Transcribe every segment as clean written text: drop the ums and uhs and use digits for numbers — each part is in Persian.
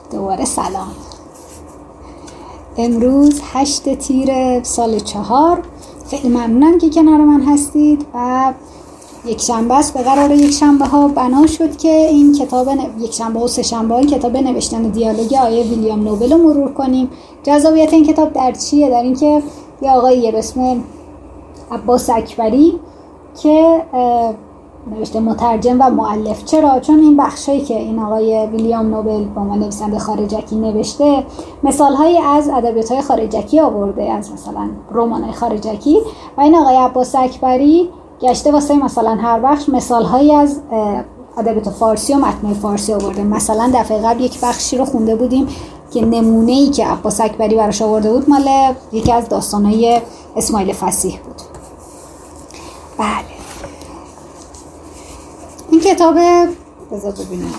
دوباره سلام. امروز 8 تیر سال 4. خیلی ممنونم که کنار من هستید و یک شنبه است. به قرار یک شنبه ها بنا شد که این کتاب یک شنبه و سه شنبه ها کتاب نوشتن دیالوگ آقای ویلیام نوبل رو مرور کنیم. جذابیت این کتاب در چیه؟ در این که یه آقایی به اسم عباس اکبری که نوشته مترجم و مؤلف. چرا؟ چون این بخشایی که این آقای ویلیام نوبل به عنوان نویسنده خارجکی نوشته مثالهایی از ادبیات‌های خارجکی آورده، از مثلا رمان‌های خارجکی، و این آقای عباس اکبری گشته واسه مثلا هر بخش مثالهایی از ادبیات فارسی و متن فارسی آورده. مثلا دفعه قبل یک بخشی رو خونده بودیم که نمونه‌ای که عباس اکبری براش آورده بود مال یکی از داستان‌های اسماعیل فصیح بود. بله، این کتاب بذار ببینم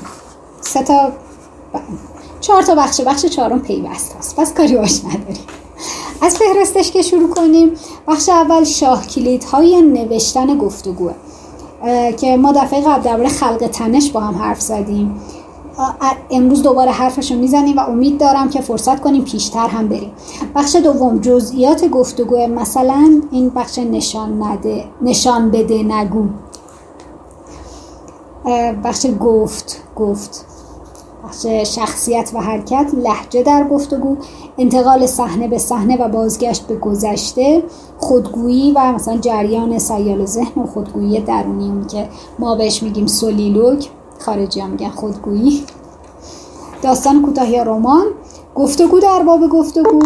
4 تا بخش 4 پیوست هست، پس کاری باش نداریم. از فهرستش که شروع کنیم. بخش اول شاه کلیدهای نوشتن گفتگوه که ما دفعه قبل درباره خلق تنش با هم حرف زدیم. امروز دوباره حرفشو میزنیم و امید دارم که فرصت کنیم پیشتر هم بریم. بخش دوم جزئیات گفتگوه، مثلا این بخش نشان بده نگو. بخش گفت بخش شخصیت و حرکت، لهجه در گفتگو، انتقال صحنه به صحنه و بازگشت به گذشته، خودگویی و مثلا جریان سیال ذهن و خودگویی درونی، اون که ما بهش میگیم سولیلوگ، خارجی ها میگن خودگویی. داستان کوتاه یا رمان، گفتگو در باب گفتگو،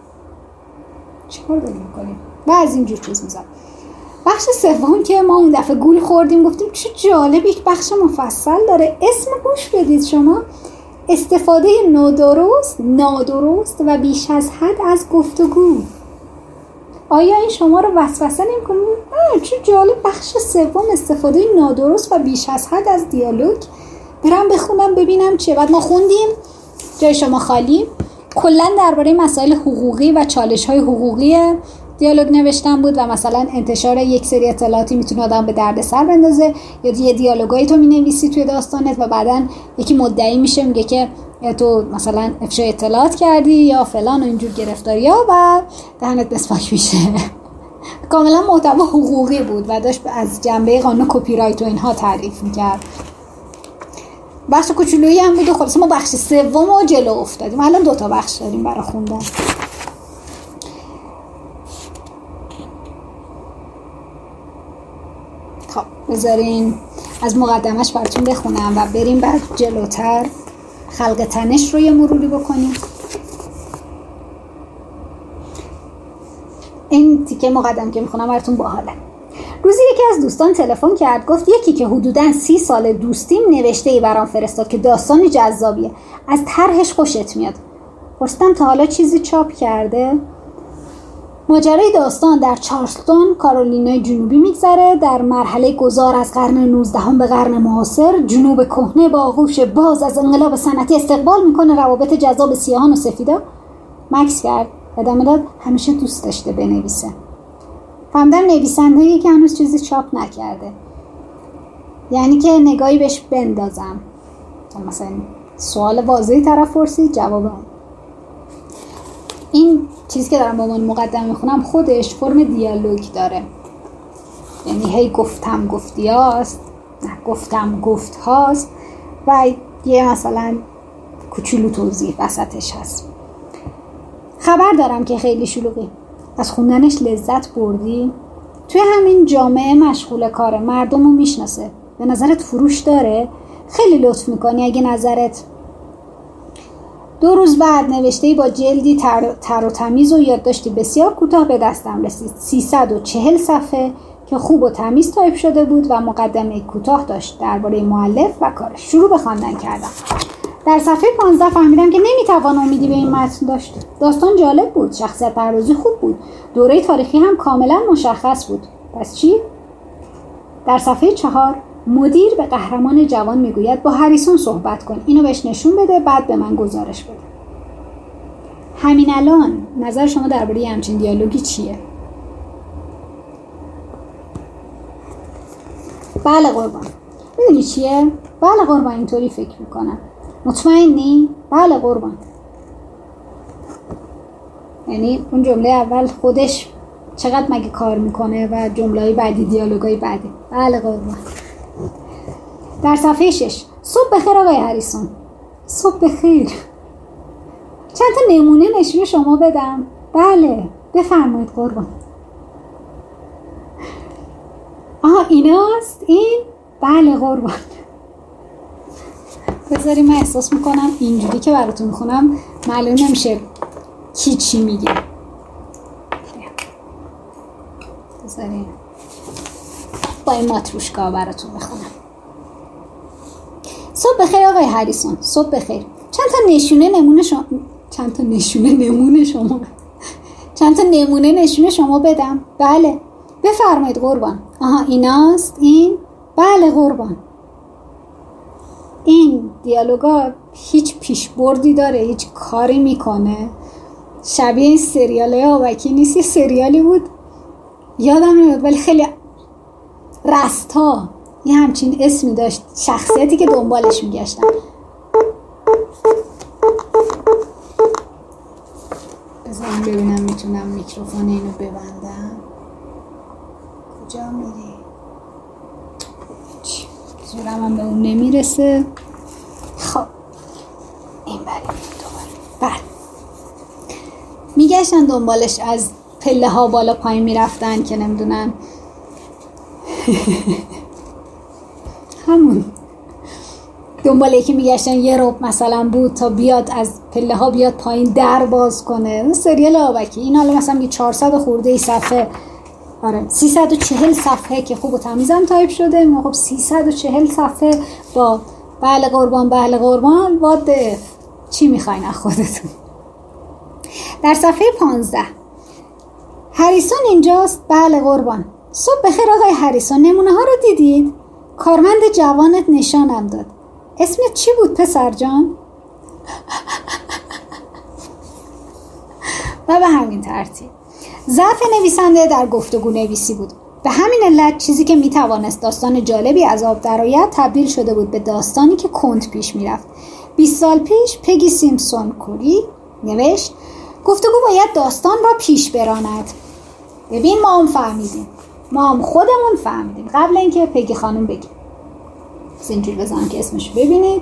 چیکار داریم میکنیم و از اینجور چیز میزن. بخش سوم که ما اون دفعه گول خوردیم، گفتیم چه جالب یک بخش مفصل داره. اسم گوش بدید شما: استفاده نادرست و بیش از حد از گفتگو. آیا این شما رو وسوسه نمی‌کنه؟ چه جالب، بخش سوم استفاده نادرست و بیش از حد از دیالوگ. برم بخونم ببینم چه. بعد ما خوندیم، جای شما خالی. کلا درباره مسائل حقوقی و چالش‌های حقوقی دیالوگ نوشتن بود و مثلا انتشار یک سری اطلاعاتی میتونه آدم به درد سر بندازه، یا یه دیالوگایی تو مینویسی توی داستانت و بعدن یکی مدعی میشه میگه که تو مثلا افشای اطلاعات کردی یا فلان و اینجور گرفتاریا و دهنت بسفاک میشه. کاملا محتوا حقوقی بود و داشت از جنبه قانون کپی رایت و اینها تعریف میکرد. بخش کوچولویی هم بود و خلاص ما بخش سوم رو جلو افتادیم. الان 2 تا بخش داریم برای خوندن. خب بذارین از مقدمش براتون بخونم و بریم بعد جلوتر خلق تنش رو یه مروری بکنیم. این تیکه مقدم که میخونم براتون باحاله. روزی یکی از دوستان تلفن کرد، گفت یکی که حدوداً 30 سال دوستیم نوشته‌ای برام فرستاد که داستان جذابیه، از طرحش خوشت میاد. پرسیدم تا حالا چیزی چاپ کرده؟ ماجرای داستان در چارلستون، کارولینای جنوبی میگذره. در مرحله گذار از قرن 19 به قرن معاصر، جنوب کهنه با آغوش باز از انقلاب صنعتی استقبال میکنه روابط جذاب سیاهان و سفیدا. مکس کرد، ادامه داد همیشه دوست داشته بنویسه. فهمیدم نویسنده‌ای که هنوز چیزی چاپ نکرده، یعنی که نگاهی بهش بندازم. مثلا سوال واضحی طرف پرسید، جواب اون. این چیزی که دارم با من مقدمه میخونم خودش فرم دیالوگ داره، یعنی هی گفتم گفتی هاست، نه گفتم گفت هاست و یه مثلا کوچولو توضیح وسطش هست. خبر دارم که خیلی شلوغی، از خوندنش لذت بردی؟ توی همین جامعه مشغول کاره، مردم رو میشناسه. به نظرت فروش داره؟ خیلی لطف میکنی اگه نظرت. 2 روز بعد نوشته‌ای با جلدی تر و تمیز و یادداشتی بسیار کوتاه به دستم رسید. 340 صفحه که خوب و تمیز تایپ شده بود و مقدمه کوتاه داشت درباره مؤلف و کارش. شروع به خواندن کردم. در صفحه 15 فهمیدم که نمیتوان امیدی به این متن داشت. داستان جالب بود، شخصیت پردازی خوب بود، دوره تاریخی هم کاملا مشخص بود. پس چی؟ در صفحه 4 مدیر به قهرمان جوان میگوید با هریسون صحبت کن، اینو بهش نشون بده، بعد به من گزارش بده. همین الان نظر شما درباره همچین دیالوگی چیه؟ بله قربان. میدونی چیه؟ بله قربان، اینطوری فکر میکنم. مطمئنی؟ بله قربان. یعنی اون جمله اول خودش چقدر مگه کار میکنه و جمله‌های بعدی دیالوگای بعدی. بله قربان. در صفحه 6 صبح بخیر آقای هریسون. صبح بخیر. چند تا نمونه نشون شما بدم؟ بله بفرمایید قربان. آها ایناست این؟ بله قربان. بذاری من احساس میکنم اینجوری که براتون میخونم معلوم نمیشه کی چی میگه. بذاری با این ماتروشکا براتون بخونم. صبح بخیر آقای هریسون. صبح بخیر. چند تا نمونه نشونه شما بدم؟ بله بفرمایید قربان. آها ایناست این؟ بله قربان. این دیالوگا هیچ پیشبردی داره؟ هیچ کاری میکنه؟ شبیه این سریال آوکی نیست. یه سریالی بود یادم نمیاد ولی خیلی رستا یه همچین اسمی داشت، شخصیتی که دنبالش میگشتن. بذارم ببینم میتونم میکروفون اینو ببندم. کجا میری؟ زورم هم به اون نمیرسه. خب این بریم دوباره. بله میگشتن دنبالش، از پله ها بالا پایین میرفتن که نمیدونن همون دنبال یکی میگشتن یه رب مثلا بود تا بیاد از پله ها بیاد پایین در باز کنه. سریال آوکی. این حالا مثلا 400 خورده ای صفحه، آره 340 صفحه که خوب و تمیزم تایپ شده. ما خب 340 صفحه با بله قربان بله قربان. وات چی میخواین از خودتون؟ در صفحه 15 هریسون اینجاست؟ بله قربان. صبح بخیر آقای هریسون. نمونه ها رو دیدید؟ کارمند جوانت نشانم داد. اسمت چی بود پسر جان؟ و به همین ترتیب. ضعف نویسنده در گفتگو نویسی بود. به همین علت چیزی که میتوانست داستان جالبی از آب درآید تبدیل شده بود به داستانی که کند پیش میرفت. 20 سال پیش پگی سیمپسون کوری نوشت گفتگو باید داستان را پیش براند. ببین ما هم فهمیدیم، ما هم خودمون فهمیدیم قبل اینکه پگی خانم بگیم. اینجوری بزنم که اسمش ببینید.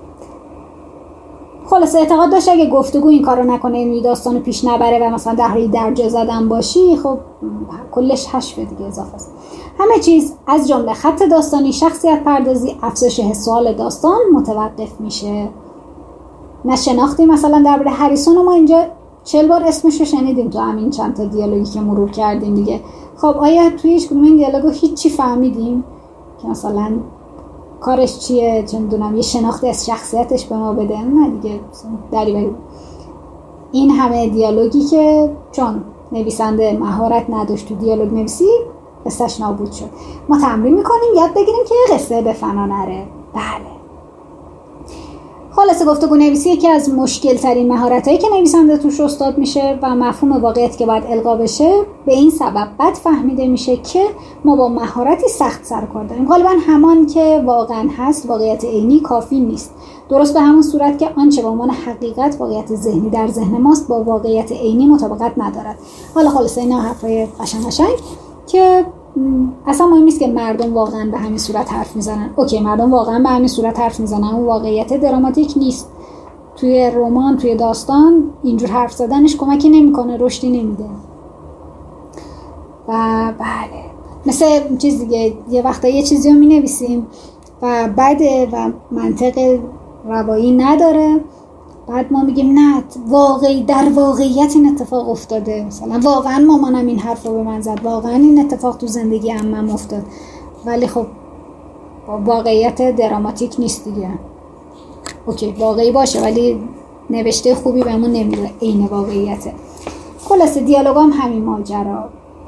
خلاصه اعتقاد داشت اگه گفتگو این کارو نکنه، این داستانو پیش نبره و مثلا در حالی درجه زدن باشی، خب کلش حشوه دیگه، اضافه است. همه چیز از جمله خط داستانی، شخصیت پردازی، افزایش حسوال داستان متوقف میشه. نه شناختی مثلا درباره هریسون ما اینجا 40 بار اسمش رو شنیدیم تو همین چند تا دیالوگی که مرور کردیم دیگه. خب آیا توی هیچ کدوم این دیالوگو هیچی فهمیدیم که مثلا کارش چیه، چه میدونم یه شناختی از شخصیتش به ما بده؟ نه دیگه، دریوری. این همه دیالوگی که چون نویسنده مهارت نداشت تو دیالوگ نویسی قصهش نابود شد. ما تمرین میکنیم یاد بگیریم که قصه به فنا نره. بله. خلاصه گفتگو نویسی یکی از مشکل ترین مهارتایی که نویسنده توش استاد میشه و مفهوم واقعیت که باید القا بشه به این سبب بد فهمیده میشه که ما با مهارتی سخت سر کار داریم. غالبا همان که واقعا هست واقعیت عینی کافی نیست. درست به همون صورت که آنچه به عنوان حقیقت واقعیت ذهنی در ذهن ماست با واقعیت عینی مطابقت ندارد. حالا خلاصه اینا حرفای قشنگ که اصلا مهم نیست که مردم واقعا به همین صورت حرف میزنن. اوکی مردم واقعا به همین صورت حرف میزنن، اون واقعیت دراماتیک نیست. توی رمان، توی داستان اینجور حرف زدنش کمکی نمیکنه، رشدی نمیده. و بله مثل چیز دیگه، یه وقتا یه چیزی رو مینویسیم و بده و منطق روایی نداره، بعد ما میگیم نه واقعی در واقعیت این اتفاق افتاده، مثلا واقعا مامانم این حرف رو به من زد، واقعا این اتفاق تو زندگی عمم افتاد، ولی خب واقعیت دراماتیک نیست دیگه. اوکی واقعی باشه ولی نوشته خوبی بهمون نمیده عین واقعیته. خلاصه دیالوگ هم همین ماجرا.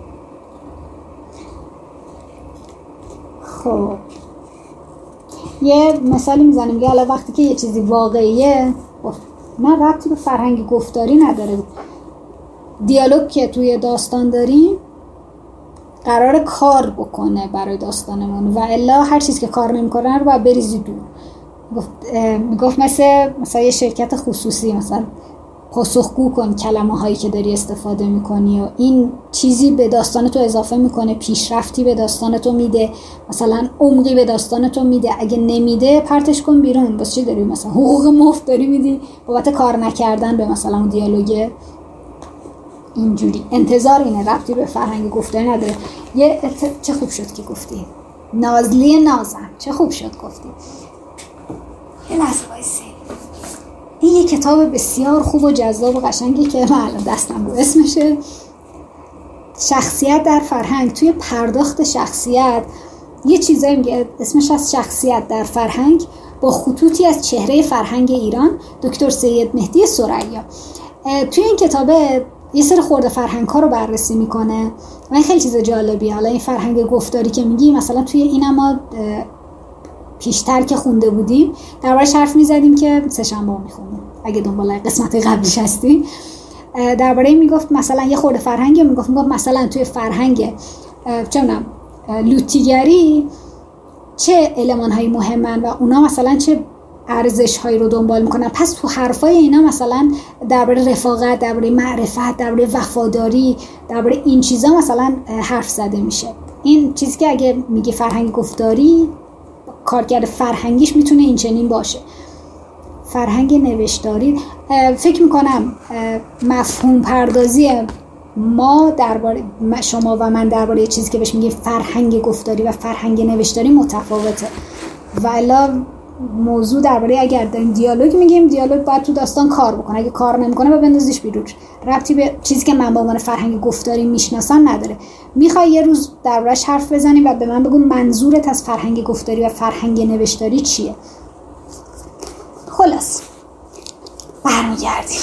خب یه مثالی میزنیم که حالا وقتی که یه چیزی واقعیه نه ربطی به فرهنگ گفتاری نداره. دیالوگ که توی داستان داریم قرار کار بکنه برای داستانمون و الا هر چیز که کار نمیکنه رو باید بریزی دور. میگفت مثلا یه شرکت خصوصی مثلا پاسخگو کن کلمه هایی که داری استفاده میکنی و این چیزی به داستان تو اضافه میکنه، پیشرفتی به داستان تو میده، مثلا عمقی به داستان تو میده. اگه نمیده پرتش کن بیرون. واسه چی داری مثلا حقوق مفت داری میدی بابت کار نکردن به مثلا اون دیالوگ؟ اینجوری انتظار اینه، ربطی به فرهنگ گفتاری نداره. چه خوب شد که گفتی نازلی نازم، چه خوب شد گفتی. یه لحظه وایسی. این یه کتاب بسیار خوب و جذاب و قشنگی که من الان دستم رو اسمشه شخصیت در فرهنگ. توی پرداخت شخصیت یه چیزایی میگه اسمش از شخصیت در فرهنگ با خطوطی از چهره فرهنگ ایران، دکتر سید مهدی ثریا. توی این کتابه یه سری خورده فرهنگ ها رو بررسی میکنه و این خیلی چیز جالبیه. حالا این فرهنگ گفتاری که میگی مثلا توی این ما پیشتر که خونده بودیم دربارش حرف میزدیم که سه‌شنبه میخونیم اگه دنبال قسمت قبلیش هستی. درباره این میگفت مثلا یه خورده فرهنگ میگفت مثلا توی فرهنگ چه میدونم لوتیگری چه المان هایی مهمن و اونا مثلا چه ارزش هایی رو دنبال میکنن. پس تو حرفای اینا مثلا درباره رفاقت، درباره معرفت، درباره وفاداری، درباره این چیزا مثلا حرف زده میشه. این چیزی که اگه میگه فرهنگ گفتاری کارکرد فرهنگیش میتونه این چنین باشه. فرهنگ نوشتاری فکر میکنم مفهوم پردازی ما درباره شما و من درباره چیزی که بهش میگه فرهنگ گفتاری و فرهنگ نوشتاری متفاوته. والا موضوع درباره اگر داریم دیالوگ میگیم، دیالوگ باید تو داستان کار بکنه. اگه کار نمیکنه باید بندازیش بیرون. ربطی به چیزی که من با عنوان فرهنگ گفتاری میشناسم نداره. میخوای یه روز دربارش حرف بزنیم و به من بگو منظورت از فرهنگ گفتاری و فرهنگ نوشتاری چیه؟ خلاص برمیگردیم.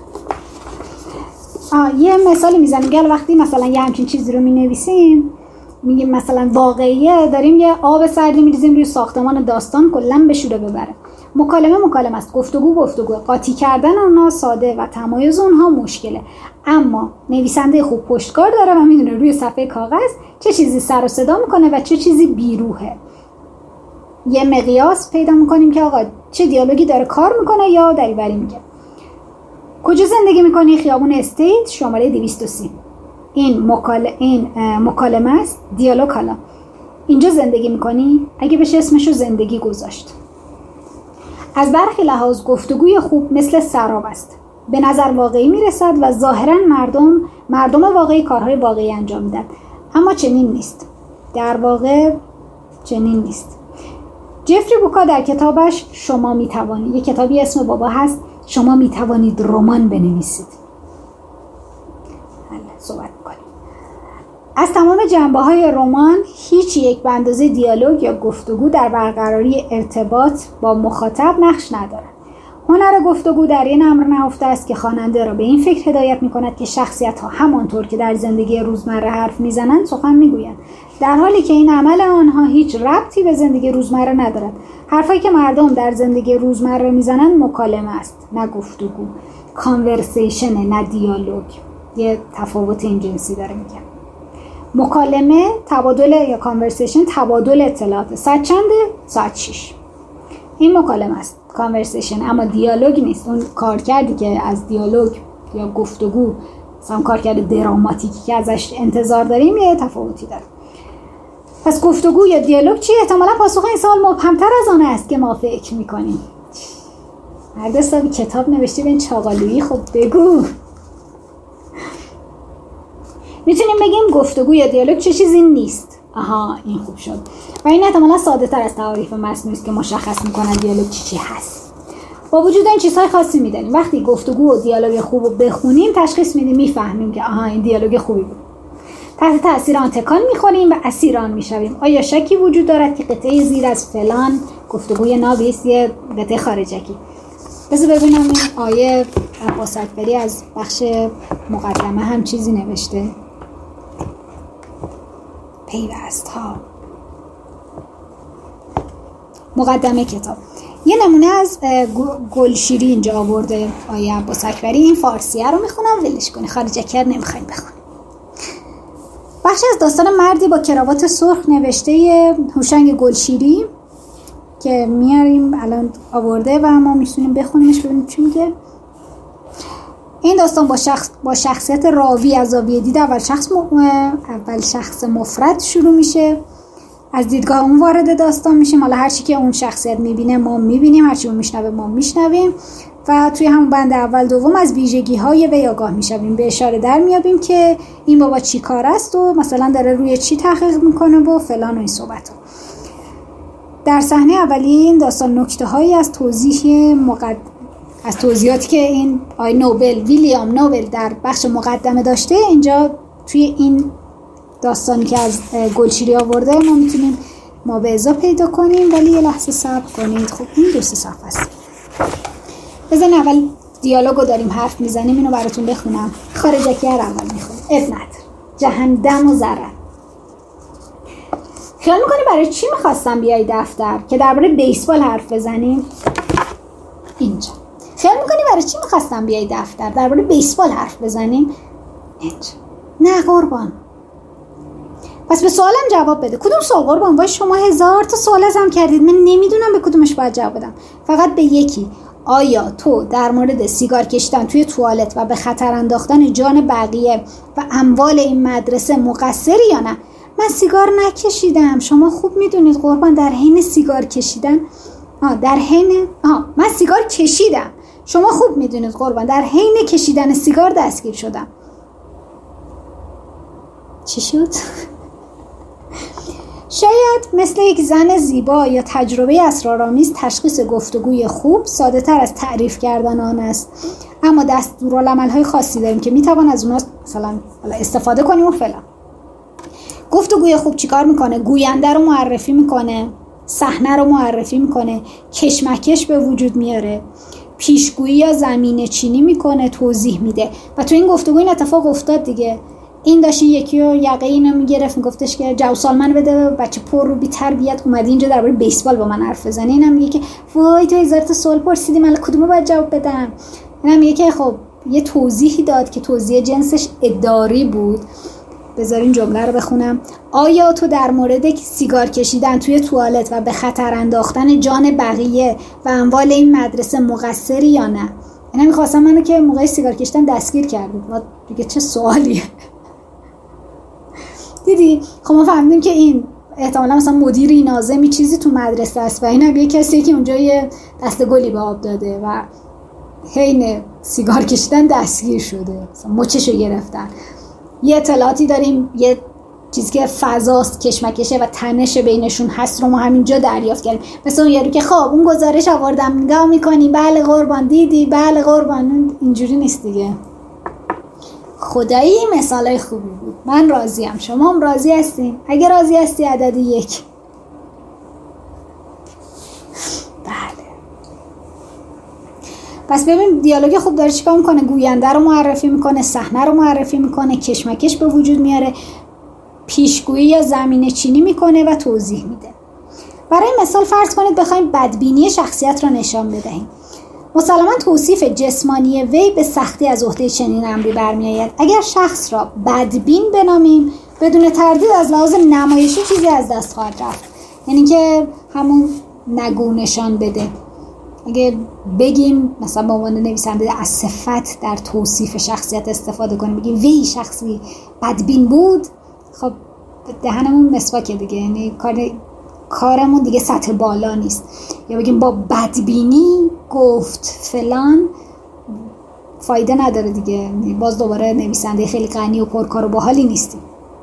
یه مثالی میزنیم. گل وقتی مثلا یه همچین چیزی رو مینویسیم میگیم مثلا واقعیه داریم یه آب سردی میریزیم روی ساختمان داستان کلا بشوره ببره. مکالمه است، گفتگو، قاطی کردن اونها ساده و تمایز اونها مشکله. اما نویسنده خوب پشتکار داره و میدونه روی صفحه کاغذ چه چیزی سر و صدا میکنه و چه چیزی بیروحه. یه مقیاس پیدا میکنیم که آقا چه دیالوگی داره کار میکنه یا دریوری میگه. کجا زندگی میکنی؟ خیابون استیت شماره 230. این مکالمه است. دیالوگ حالا اینجا زندگی میکنی؟ اگه بشه اسمشو زندگی گذاشت. از برخی لحاظ گفتگوی خوب مثل سراب است. به نظر واقعی میرسد و ظاهرا مردم واقعی کارهای واقعی انجام میدن، اما چنین نیست. در واقع چنین نیست. جفری بوکا در کتابش شما میتوانید، یک کتابی اسم بابا هست، شما میتوانید رمان بنویسید. صحبت میکنیم. از تمام جنبه‌های رمان هیچ یک به اندازه دیالوگ یا گفتگو در برقراری ارتباط با مخاطب نقش ندارد. هنر گفتگو در این امر نهفته است که خواننده را به این فکر هدایت می‌کند که شخصیت‌ها همانطور که در زندگی روزمره حرف می‌زنند سخن می‌گویند، در حالی که این عمل آنها هیچ ربطی به زندگی روزمره ندارد. حرفایی که مردم در زندگی روزمره می‌زنند مکالمه است، نه گفتگو. کانورسیشن، نه دیالوگ. یه تفاوت این جنسی داره میگم. مکالمه تبادل یا کانورسیشن تبادل اطلاعات. ساعت چنده؟ ساعت 6. این مکالمه است، کانورسیشن، اما دیالوگ نیست. اون کارکردی که از دیالوگ یا گفتگو مثلا کارکرد دراماتیکی که ازش انتظار داریم یه تفاوتی داره. پس گفتگو یا دیالوگ چی؟ احتمالاً پاسخ این سوال مبهم‌تر از آن است که ما فکر می‌کنیم. هر دستا کتاب نوشتی به این چاقالویی، خب بگو. میتونیم بگیم گفتگو یا دیالوگ چه چیزی نیست. این خوب شد. و این احتمالا ساده تر از تعریف مصنوعی است که مشخص میکنن دیالوگ چی هست. با وجود این چیزهای خاصی میدانیم. وقتی گفتگو و دیالوگ خوب رو بخونیم تشخیص میدیم، میفهمیم که این دیالوگ خوبی بود. تحت تاثیر آن تکان میخوریم و اسیر آن میشویم. آیا شکی وجود دارد که قطعه زیر از فلان گفتگوی نابیست یه قطعه خارجکی؟ بذار ببینم این آیه عباس اکبری از بخش مقدمه هم چیزی نوشته. پیوست ها. مقدمه کتاب. یه نمونه از گلشیری اینجا آورده آیه عباس اکبری. این فارسیه رو میخونم، ولش کنی، خارجکر نمیخوایم بخونیم. بخش از داستان مردی با کراوات سرخ نوشته هوشنگ گلشیری. که میاریم الان آورده و ما میتونیم بخونیمش ببینیم چی میگه. این داستان با شخصیت راوی از زاویه دید اول شخص مفرد شروع میشه. از دیدگاه اون وارد داستان میشیم. حالا هر چی که اون شخصیت میبینه ما میبینیم، هر چی اون میشنوه ما میشنویم و توی همون بند اول دوم از ویژگی‌های وی آگاه میشویم. به اشاره در میابیم که این بابا چی کار است و مثلا داره روی چی تحقیق میکنه و فلان و این صحبت ها. در صحنه اولی این داستان نکته‌هایی از توضیحاتی که این ویلیام نوبل در بخش مقدمه داشته اینجا توی این داستانی که از گلشیری آورده ما میتونیم مابعضا پیدا کنیم. ولی یه لحظه صبر کنید. خب این 2 صفحه است. بزن اول دیالوگو داریم حرف میزنیم، اینو براتون بخونم. خارجکی اول میخونم. ابنت جهنم و ضرر. خیال میکنی برای چی میخواستم بیای دفتر؟ که درباره بیسبال حرف بزنیم؟ اینجا. خیال میکنی برای چی میخواستم بیای دفتر؟ درباره بیسبال حرف بزنیم؟ اینجا. نه قربان. پس به سوالم جواب بده. کدوم سوال قربان؟ وای شما 1000 تا سوال ازم کردید، من نمیدونم به کدومش باید جواب بدم. فقط به یکی. آیا تو در مورد سیگار کشیدن توی توالت و به خطر انداختن جان بقیه و اموال این مدرسه مقصری یا نه؟ من سیگار نکشیدم. شما خوب میدونید قربان. در حین سیگار کشیدن من سیگار کشیدم. شما خوب میدونید قربان. در حین کشیدن سیگار دستگیر شدم. چی شد؟ شاید مثل یک زن زیبا یا تجربه اسرارآمیز تشخیص گفتگوی خوب ساده تر از تعریف کردن آن است، اما دستورالعمل‌های خاصی داریم که میتوان از اونها مثلا استفاده کنیم و فلان. گفتگوی خوب چیکار میکنه؟ گوینده رو معرفی میکنه، صحنه رو معرفی میکنه، کشمکش به وجود میاره، پیشگویی یا زمینه چینی میکنه، توضیح میده. و تو این گفتگو این اتفاق افتاد دیگه. این داشت یکی رو یقه اینو میگرفت، میگفتش که جو سالمن بده، بچه پر رو بی تربیت اومدی اینجا درباره بیسبال با من حرف بزنی. اینم میگه که وای تو 1000 تا سوال پرسیدی، من کدومو باید جواب بدم؟ اینم میگه که خب یه توضیحی داد که توضیح جنسش اداری بود. بذارین جمله رو بخونم. آیا تو در مورد سیگار کشیدن توی توالت و به خطر انداختن جان بقیه و اموال این مدرسه مقصری یا نه؟ اینا می‌خواستم منو که موقع سیگار کشیدن دستگیر کردید. دیگه چه سوالیه؟ دیدی؟ خب ما فهمیدیم که این احتمالا مثلا مدیری ناظمی چیزی تو مدرسه است و اینم یه کسی که اونجا یه دسته گلی به آب داده و حین سیگار کشیدن دستگیر شده، مثلا مچشو گرفتن. یه اطلاعاتی داریم یه چیزی که فضاست، کشمکشه و تنش بینشون هست رو ما همینجا دریافت کردیم. مثلا اون یارو که خب اون گزارش آوردم نگاه میکنی، بله قربان دیدی، بله قربان. اینجوری نیست دیگه. خدایی مثالای خوبی بود. من راضیم. شما هم راضی هستین؟ اگه راضی هستی عدد 1. بله. پس ببین دیالوگ خوب داره چیکار میکنه؟ گوینده رو معرفی میکنه، صحنه رو معرفی میکنه، کشمکش به وجود میاره، پیشگویی یا زمینه چینی میکنه و توضیح میده. برای مثال فرض کنید بخوایم بدبینی شخصیت رو نشان بدهیم. مسلماً توصیف جسمانی وی به سختی از عهده چنین امری برمیآید. اگر شخص را بدبین بنامیم بدون تردید از لحاظ نمایشی چیزی از دست خواهد رفت. یعنی که همون نگو نشان بده. اگه بگیم مثلا به عنوان نویسنده از صفت در توصیف شخصیت استفاده کنیم، بگیم وی شخصی بدبین بود، خب دهنمون مسواکه دیگه. یعنی کارمون دیگه سطح بالا نیست. یا بگیم با بدبینی گفت فلان، فایده نداره دیگه. باز دوباره نویسنده خیلی غنی و پرکار و باحالی نیستیم.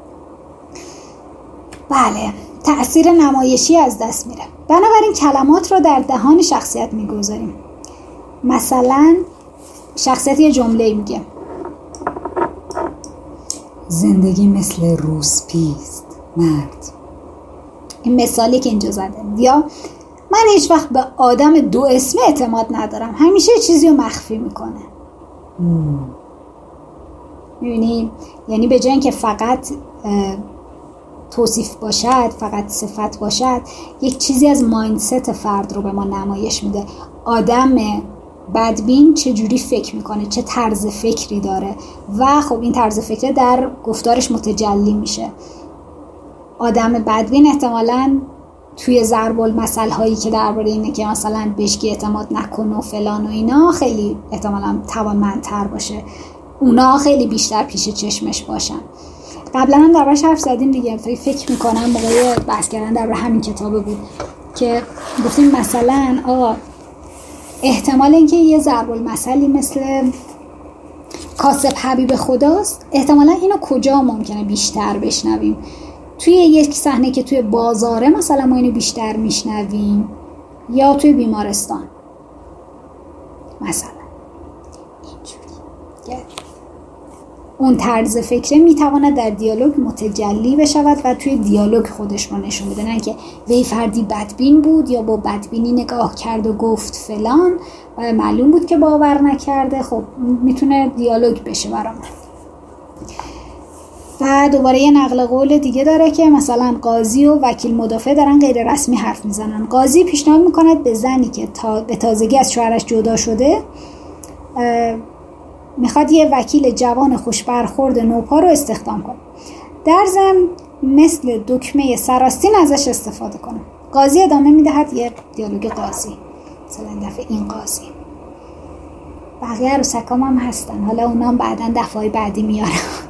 بله، تأثیر نمایشی از دست میره. بنابراین کلمات رو در دهان شخصیت میگذاریم. مثلا شخصیت یه جمله میگه زندگی مثل روسپیست مرد. این مثالی که اینجا زده. یا من هیچ وقت به آدم 2 اسمه اعتماد ندارم، همیشه چیزی رو مخفی میکنه. میبینی؟ یعنی به جای اینکه فقط توصیف باشد، فقط صفت باشد، یک چیزی از مایندست فرد رو به ما نمایش میده. آدم بدبین چه جوری فکر میکنه، چه طرز فکری داره و خب این طرز فکر در گفتارش متجلی میشه. آدم بدبین احتمالاً توی ضرب المثل هایی که درباره اینه که مثلا بهش اعتماد نکن و فلان و اینا خیلی احتمالاً توانمندتر باشه، اونا خیلی بیشتر پیش چشمش باشن. قبلا هم دربارش حرف زدیم دیگه، فکر میکنم موقع بحث کردن درباره همین کتابه بود که گفتیم مثلا آقا احتمال اینکه یه ضرب المثلی مثل کاسب حبیب خداست، احتمالا اینو کجا ممکنه بیشتر بشنویم؟ توی یک صحنه که توی بازاره مثلا ما اینو بیشتر میشنویم، یا توی بیمارستان مثلا. اینجوری اون طرز فکره میتواند در دیالوگ متجلی بشود و توی دیالوگ خودش رو نشون بده، نه که وی فردی بدبین بود یا با بدبینی نگاه کرد و گفت فلان و معلوم بود که باور نکرده. خب میتونه دیالوگ بشه برام. و دوباره یه نقل قول دیگه داره که مثلا قاضی و وکیل مدافع دارن غیر رسمی حرف میزنن. قاضی پیشنهاد میکند به زنی که به تازگی از شوهرش جدا شده میخواد یه وکیل جوان خوش برخورد نوپا رو استخدام کنه، در ضمن مثل دکمه سراستین ازش استفاده کنه. قاضی ادامه میدهد، یه دیالوگ قاضی، مثلا دفعه این قاضی، بقیه عروسکام هم هستن، حالا اونا هم بعدن دفعه بعدی میارن.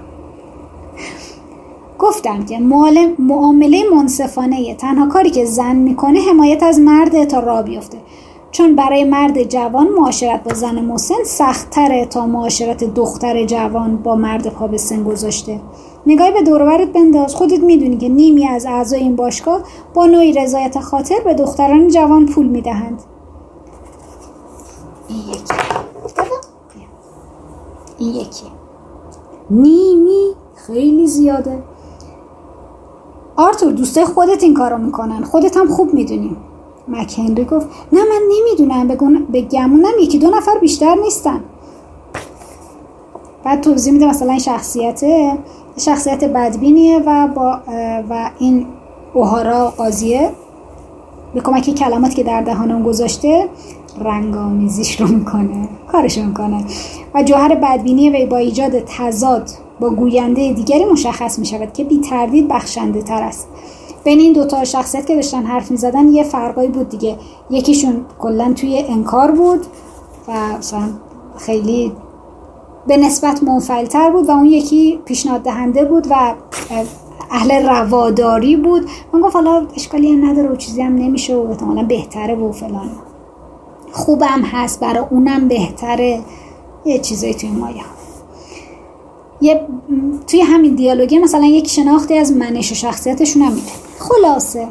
گفتم که معامله منصفانه تنها کاری که زن میکنه حمایت از مرد تا راه بیفته، چون برای مرد جوان معاشرت با زن مسن سخت‌تره تا معاشرت دختر جوان با مرد پا به سن گذاشته. نگاهی به دور و برت بنداز، خودت میدونی که نیمی از اعضای این باشگاه با نوعی رضایت خاطر به دختران جوان پول میدهند. این یکی نیمی خیلی زیاده. آرتور دوستای خودت این کارو میکنن، خودت هم خوب میدونی. مکهنری گفت نه من نمیدونم، بگمونم یکی دو نفر بیشتر نیستن. بعد توضیح میده مثلا این شخصیت بدبینیه و این اوهارا قاضیه به کمک کلماتی که در دهان اون گذاشته رنگامیزیش رو میکنه، کارش رو میکنه و جوهر بدبینی وی با ایجاد تضاد با گوینده دیگری مشخص میشود که بی تردید بخشنده تر است. بین این دوتا شخصیت که داشتن حرف میزدن یه فرقایی بود دیگه، یکیشون کلن توی انکار بود و مثلا خیلی به نسبت منفعل‌تر بود و اون یکی پیشنهاد دهنده بود و اهل رواداری بود. من گفت حالا اشکالی هم نداره و چیزی هم نمیشه و احتمالاً بهتره و فلان، خوبم هست برای اونم بهتره، یه چیزایی توی مایه. توی همین دیالوگی مثلا یک شناختی از منش و شخصیتشون هم میده. خلاصه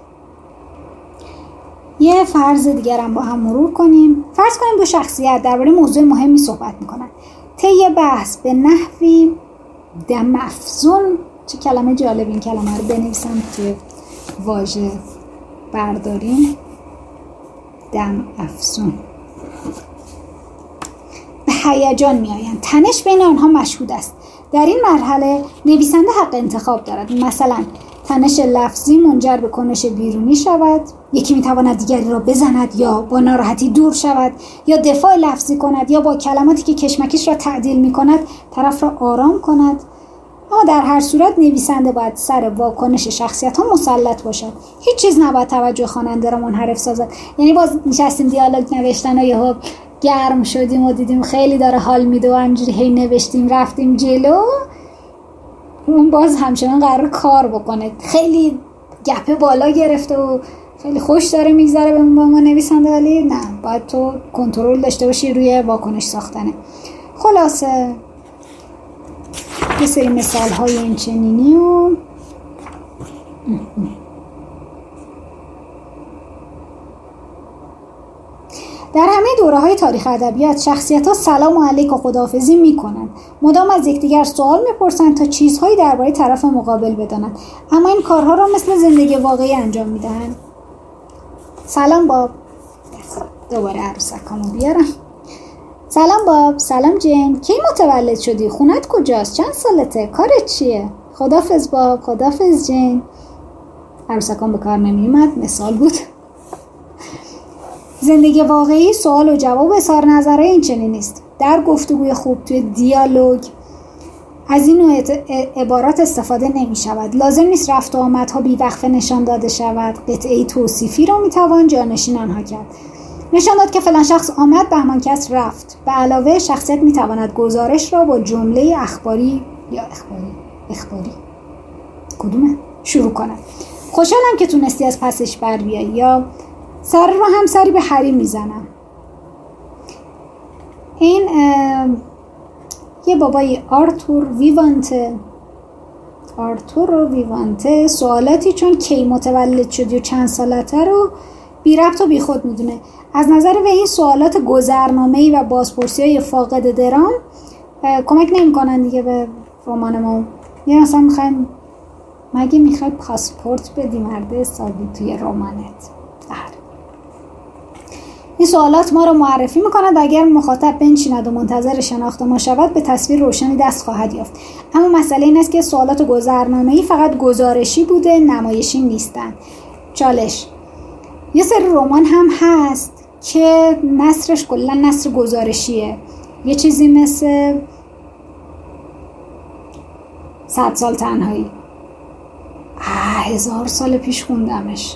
یه فرض دیگر هم با هم مرور کنیم. فرض کنیم دو شخصیت درباره موضوع مهمی صحبت میکنن. طی بحث به نحوی دم افزون، چه کلمه جالب، این کلمه رو بنویسم که واژه برداریم، دم افزون، به هیجان میآیند. تنش بین آنها مشهود است. در این مرحله نویسنده حق انتخاب دارد. مثلا تنش لفظی منجر به کنش بیرونی شود، یکی میتواند دیگری را بزند یا با ناراحتی دور شود یا دفاع لفظی کند یا با کلماتی که کشمکش را تعدیل میکند طرف را آرام کند. اما در هر صورت نویسنده باید سر واکنش شخصیت ها مسلط باشد. هیچ چیز نباید توجه خواننده را منحرف سازد. یعنی باز نشستیم دیالوگ نوشتن و یهو گرم شدیم و دیدیم خیلی داره حال میده و همجوری هی نوشتیم رفتیم جلو، اون باز همچنان قرار کار بکنه، خیلی گپه بالا گرفته و خیلی خوش داره میگذره به ما نویسنده، ولی نه، باید تو کنترل داشته باشی روی واکنش ساختنه. خلاصه یه سری مثال های این چنینی و در همه دوره‌های تاریخ ادبیات شخصیت‌ها سلام علیک و خداحافظی می‌کنند. مدام از یکدیگر سوال می‌پرسند تا چیزهایی درباره طرف مقابل بدانند، اما این کارها را مثل زندگی واقعی انجام می‌دهند. سلام باب، دوباره عروسکامو بیارم. سلام باب، سلام جین، کی متولد شدی؟ خونت کجاست؟ چند سالته؟ کارت چیه؟ خداحافظ باب، خداحافظ جین. عروسکام به کار نمی‌اومد، مثال بود. زندگی واقعی سوال و جواب اظهار نظرهای این چنین نیست. در گفتگوی خوب، توی دیالوگ، از این نوع عبارات استفاده نمی شود. لازم نیست رفت و آمدها بی‌وقفه نشان داده شود. قطعه توصیفی را می توان جانشین آنها کرد. نشان داد که فلان شخص آمد، بهمان کس رفت. به علاوه شخصیت می تواند گزارش را با جمله اخباری یا اخباری کدومه شروع کند. خوشحالم که تونستی از پسش بر بیایی، یا سر رو هم سری به حریم میزنم. این یه بابای آرتور ویوانته سوالاتی چون کی متولد شدی و چند سالته رو بی ربط و بی خود میدونه. از نظر به این سوالات گذرنامه‌ای و بازپرسی‌های فاقد درام کمک نمی‌کنن دیگه به رمان ما. یا مثلا میخوای پاسپورت بدی مرد حسابی توی رمانت. این سوالات ما رو معرفی می‌کند و اگر مخاطب بنشیند و منتظر شناخت ما شود به تصویر روشنی دست خواهد یافت. اما مسئله این است که سوالات گذرنامه‌ای فقط گزارشی بوده، نمایشی نیستند. چالش: یه سری رمان هم هست که نثرش کلا نثر گزارشیه، یه چیزی مثل 100 سال تنهایی. 1000 سال پیش خوندمش،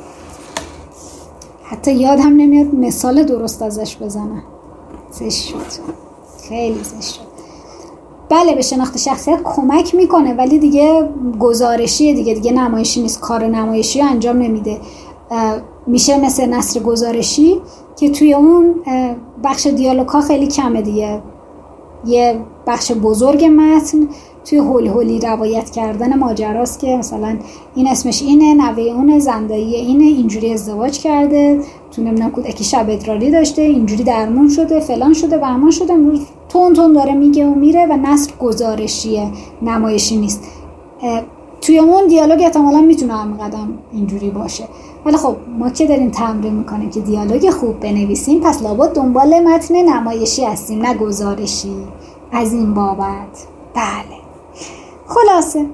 حتی یادم نمیاد مثال درست ازش بزنم. زشت شد، خیلی زشت شد. بله به شناخت شخصیت کمک میکنه، ولی دیگه گزارشیه دیگه نمایشی نیست. کار نمایشی رو انجام نمیده. میشه مثل نثر گزارشی که توی اون بخش دیالوگ ها خیلی کمه دیگه. یه بخش بزرگ متن توی هولی روایت کردن ماجراست که مثلا این اسمش اینه، نوه اونه، زندایی اینه، اینجوری ازدواج کرده، تو نمیدونم کودکی شب ادراری داشته، اینجوری درمون شده، فلان شده، بهمان شده، تون داره میگه و میره و نثر گزارشیه، نمایشی نیست. توی اون دیالوگ احتمالاً میتونه هم قدم اینجوری باشه، ولی خب ما که داریم تمرین میکنیم که دیالوگ خوب بنویسیم، پس لابد دنبال متن نمایشی هستیم نه گزارشی. از این بابت بله. خلاصه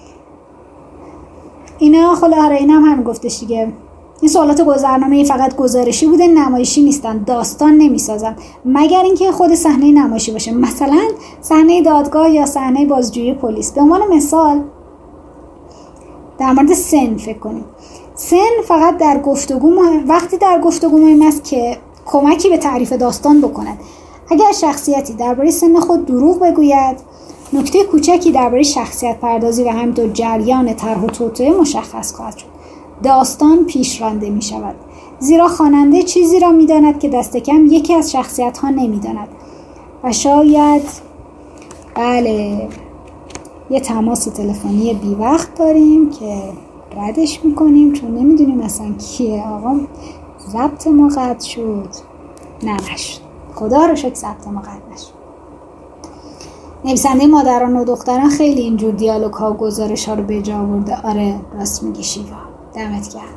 اینا هم گفتش دیگه. این سوالات گذرنامه‌ای فقط گزارشی بوده، نمایشی نیستن، داستان نمیسازن، مگر اینکه خود صحنه نمایشی باشه، مثلا صحنه دادگاه یا صحنه بازجویی پلیس. به عنوان مثال در مورد سن فکر کنید. سن فقط در گفتگو وقتی در گفتگو مهم است که کمکی به تعریف داستان بکند. اگر شخصیتی درباره سن خود دروغ بگوید، نکته کوچکی درباره شخصیت پردازی و همینطور جریان طرح و توطئه مشخص خواهد شد. داستان پیش رانده می شود، زیرا خواننده چیزی را می داند که دست کم یکی از شخصیت ها نمی داند. و شاید بله یه تماس تلفنی بی وقت داریم که ردش می کنیم چون نمی دونیم اصلا کیه. آقا ضبط ما قطع شد. نه نشد، خدا رو شکر ضبط ما قطع نشد. نویسنده مادران و دختران خیلی اینجور دیالوگ ها و گزارش ها رو به جا آورده. آره راست میگی شیوا، دمت گرم.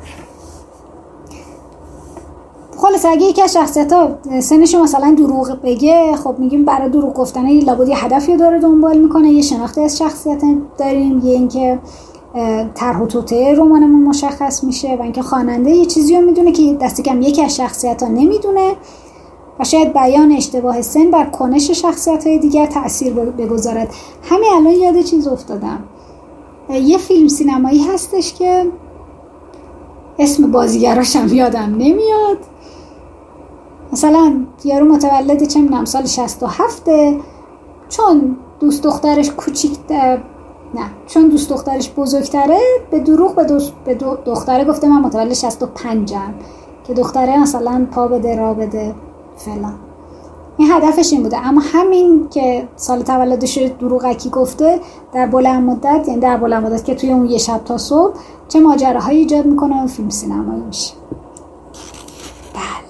خلاص اگه یکی از شخصیت ها سنشو مثلا دروغ بگه، خب میگیم برای دروغ گفتنه لابد یه هدفی داره دنبال میکنه، یه شناخته از شخصیت داریم، یه اینکه طرح و توطئه رمانمون مشخص میشه و اینکه خواننده یه چیزی رو میدونه که دست کم یکی از شخصیت ها نمیدونه و شاید بیان اشتباه سن بر کنش شخصیت‌های دیگر تأثیر بگذارد. همین الان یاد چیز افتادم. یه فیلم سینمایی هستش که اسم بازیگراش هم یادم نمیاد. مثلا یارو متولد چه میدونم سال 67 چون دوست دخترش چون دوست دخترش بزرگتره به دروغ به دختره گفته من متولد 65م که دختره مثلا پا بده را بده فلان. این هدفش این بوده، اما همین که سال تولدش دروغکی گفته در بلند مدت که توی اون یه شب تا صبح چه ماجراهایی ایجاد میکنه و فیلم سینمایی میشه. بله.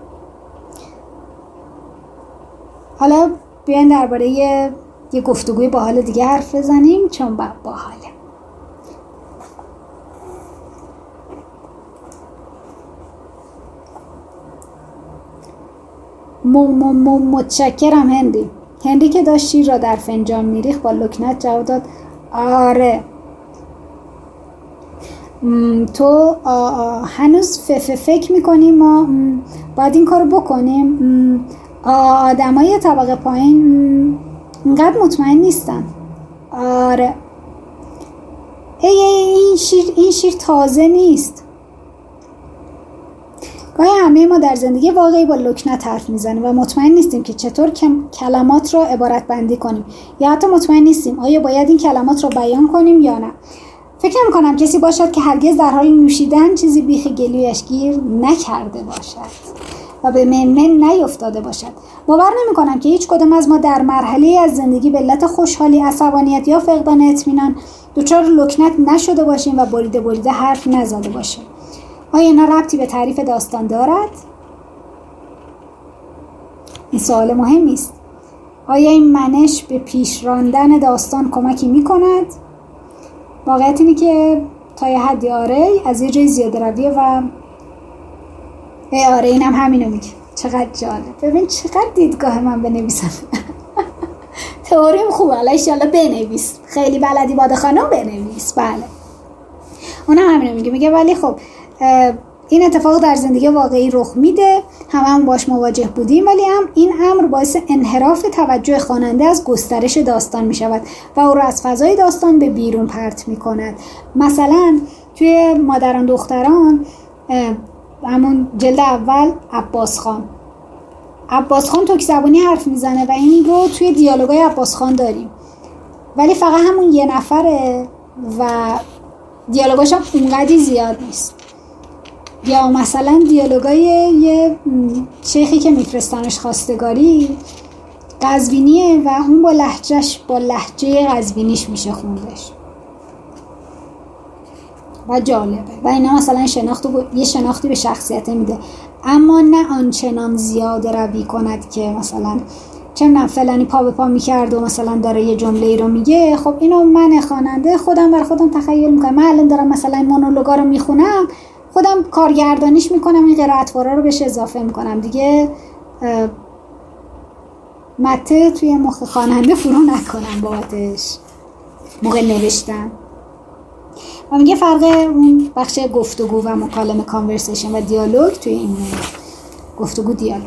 حالا بیاین درباره یه گفتگوی باحال دیگه حرف بزنیم چون باحاله. متشکرم هندی که داشت شیر را در فنجان میریخت با لکنت جواب داد آره. تو هنوز فکر میکنی ما باید این کارو بکنیم؟ آدمای طبقه پایین اینقدر مطمئن نیستن. آره این شیر تازه نیست. گاهی همه ما در زندگی واقعی با لکنت حرف میزنیم و مطمئن نیستیم که چطور کلمات را عبارت بندی کنیم، یا حتی مطمئن نیستیم آیا باید این کلمات را بیان کنیم یا نه. فکر نمی‌کنم کسی باشد که هرگز در حال نوشیدن چیزی بیخ گلویش گیر نکرده باشد و به منمن نیفتاده باشد. باور نمی‌کنم که هیچ کدام از ما در مرحله از زندگی به علت خوشحالی، عصبانیت یا فقدان اطمینان دچار لکنت نشده باشیم و بریده حرف نزده باشیم. آیا اینا ربطی به تعریف داستان دارد؟ این سوال مهمی است. آیا این منش به پیش راندن داستان کمکی می‌کند؟ واقعیت اینه که تا یه حدی آره، از یه جای زیاده رویه و آره اینم همینو میگه. چقدر جالب. ببین چقدر دیدگاه من بنویسم. تئوریم خوبه، حالا انشالله بنویس. خیلی بلدی باده خانم بنویس. بله. اونم همینو میگه ولی خب این اتفاق در زندگی واقعی رخ میده، هممون باش مواجه بودیم، ولی این امر باعث انحراف توجه خواننده از گسترش داستان میشود و او را از فضای داستان به بیرون پرت میکند. مثلا توی مادران دختران همون جلد اول عباس خان ترک زبانی حرف میزنه و این رو توی دیالوگای عباس خان داریم، ولی فقط همون یه نفره و دیالوگاش هم اونقدی زیاد نیست. یا مثلا دیالوگای یه شیخی که میفرستانش خواستگاری قزوینیه و اون با لهجه قزوینیش میشه خوندش و جالبه و اینا مثلا یه شناختی به شخصیت میده، اما نه آنچنان زیاده روی کند که مثلا چه فلانی پا به پا میکرد و مثلا داره یه جمله ای رو میگه. خب اینو من خواننده خودم بر خودم تخیل میکنم. من الان دارم مثلا این مونولوگا رو میخونم، خودم کارگردانیش میکنم، این قرائتوارا رو بهش اضافه میکنم دیگه، مته توی مخ خواننده فرو نکنم بابتش موقع نوشتن. و میگه فرق اون بخش گفتگو و مکالمه کانورسیشن و دیالوگ توی این گفتگو دیالوگ.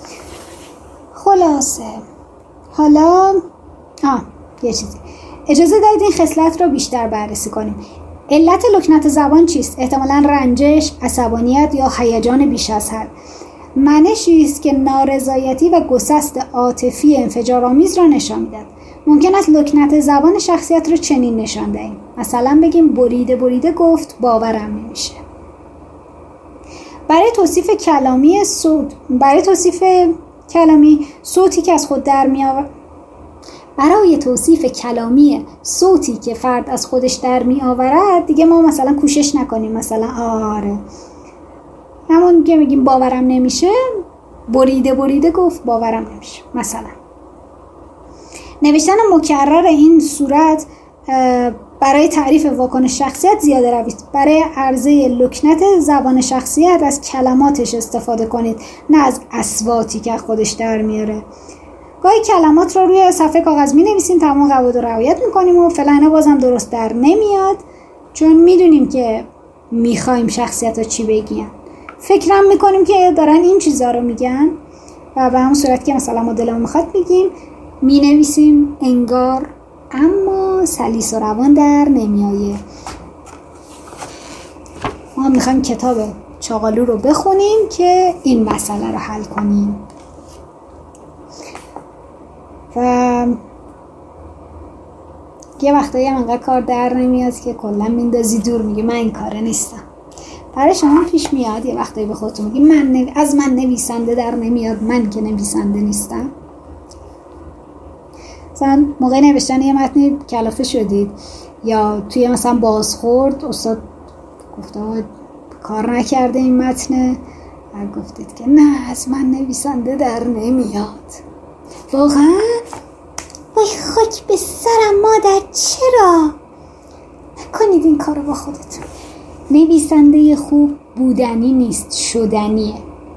خلاصه حالا یه چیزی اجازه دهید این خصلت رو بیشتر بررسی کنیم. علت لکنت زبان چیست؟ احتمالاً رنجش، عصبانیت یا هیجان بیش از حد. منشی است که نارضایتی و گسست عاطفی انفجارآمیز را نشان می‌دهد. ممکن است لکنت زبان شخصیت را چنین نشان دهیم. مثلا بگیم بریده گفت باورم نمیشه. برای توصیف کلامی صوتی که از خود در میآورد، برای توصیف کلامی صوتی که فرد از خودش در می آورد دیگه ما مثلا کوشش نکنیم مثلا آره همون که میگیم باورم نمیشه، بریده گفت باورم نمیشه. مثلا نوشتن مکرر این صورت برای تعریف واکنش شخصیت زیاده روید. برای عرضه لکنت زبان شخصیت از کلماتش استفاده کنید، نه از اصواتی که خودش در میاره. گاهی کلمات رو روی صفحه کاغذ می نویسیم، تمام قواعد رو رعایت میکنیم و فلانه بازم درست در نمیاد، چون میدونیم که میخوایم شخصیت ها چی بگن. فکرم میکنیم که دارن این چیزا رو میگن و به همون صورت که مثلا ما دلمون میخواد میگیم، می نویسیم انگار، اما سلیس و روان در نمیایه. ما میخوایم کتاب چاقالو رو بخونیم که این مسئله رو حل کنیم. و یه وقتایی هم انقدر کار در نمیاد که کلا میندازی دور، میگه من این کاره نیستم. برای شما پیش میاد یه وقتایی به خودتون میگی از من نویسنده در نمیاد، من که نویسنده نیستم. مثلا موقع نوشتن یه متنی کلافه شدید یا توی مثلا بازخورد استاد گفته کار نکرده این متنه و گفتید که نه از من نویسنده در نمیاد، واقعا وای خاک به سرم مادر، چرا نکنید این کارو با خودتون. نویسنده خوب بودنی نیست، شدنیه.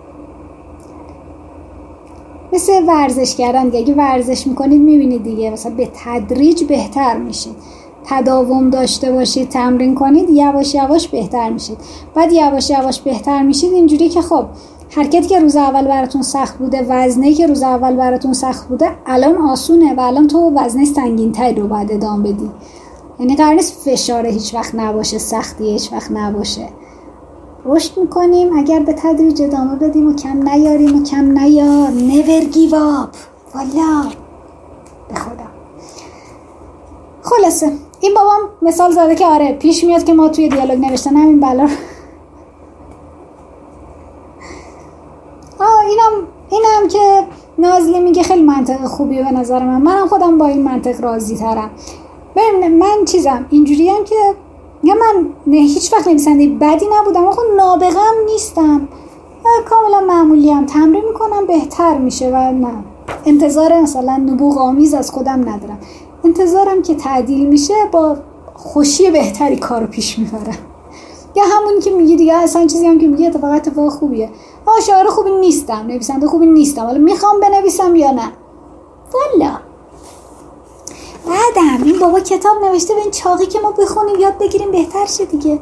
مثل ورزش کردن دیگه، اگه ورزش میکنید میبینید دیگه مثلا به تدریج بهتر میشید، تداوم داشته باشید، تمرین کنید، یواش یواش بهتر میشید. بعد یواش یواش بهتر میشید اینجوری که خب حرکتی که روز اول براتون سخت بوده، وزنی که روز اول براتون سخت بوده الان آسونه و الان تو وزنه سنگین‌تری رو باید ادامه بدی. یعنی قرار نیست فشار هیچ وقت نباشه، سختی هیچ وقت نباشه. رشد میکنیم اگر به تدریج ادامه بدیم و کم نیاریم و کم نیار. never give up. والا به خدا. خلاصه این بابام مثال زده که آره پیش میاد که ما توی دیالوگ نوشتن همین بلا اینم که نازلی میگه خیلی منطق خوبیه به نظر منم خودم با این منطق راضی ترم. ببین من چیزم اینجوریم که من هیچ وقت نویسنده بدی نبودم، آخه نابغه‌ام نیستم، کاملا معمولیم، تمرین میکنم بهتر میشه و نه انتظار مثلا نبوغ آمیز از خودم ندارم. انتظارم که تعدیل میشه با خوشی بهتری کارو پیش میبرم. یا همون که میگی دیگه، اصلا چیزی هم که میگی اتفاق خوبیه. شاعر خوبی نیستم، نویسنده خوبی نیستم، ولی میخوام بنویسم یا نه. والا بعدم این بابا کتاب نوشته به این چاقی که ما بخونیم یاد بگیریم بهتر شه دیگه.